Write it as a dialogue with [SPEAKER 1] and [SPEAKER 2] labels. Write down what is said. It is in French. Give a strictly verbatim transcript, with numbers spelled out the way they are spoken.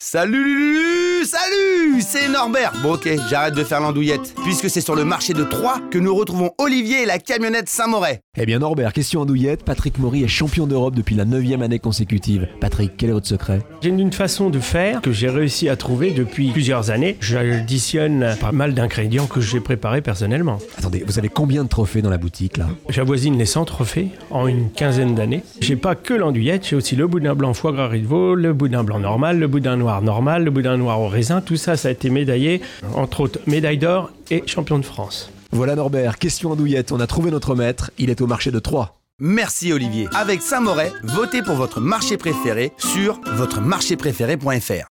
[SPEAKER 1] Salut Lulu, salut, c'est Norbert. Bon ok, j'arrête de faire l'andouillette, puisque c'est sur le marché de Troyes que nous retrouvons Olivier et la camionnette Saint-Moret.
[SPEAKER 2] Eh bien Norbert, question andouillette, Patrick Maury est champion d'Europe depuis la neuvième année consécutive. Patrick, quel est votre secret ?
[SPEAKER 3] J'ai une façon de faire que j'ai réussi à trouver depuis plusieurs années. J'additionne pas mal d'ingrédients que j'ai préparés personnellement.
[SPEAKER 2] Attendez, vous avez combien de trophées dans la boutique là ?
[SPEAKER 3] J'avoisine les cent trophées en une quinzaine d'années. J'ai pas que l'andouillette, j'ai aussi le boudin blanc foie gras riz de veau, le boudin blanc normal, le boudin noir normal, le boudin noir au raisin. Tout ça, ça a été médaillé, entre autres médaille d'or et champion de France.
[SPEAKER 2] Voilà Norbert, question andouillette, on a trouvé notre maître, il est au marché de Troyes.
[SPEAKER 1] Merci Olivier. Avec Saint-Moret, votez pour votre marché préféré sur votre marché préféré point f r.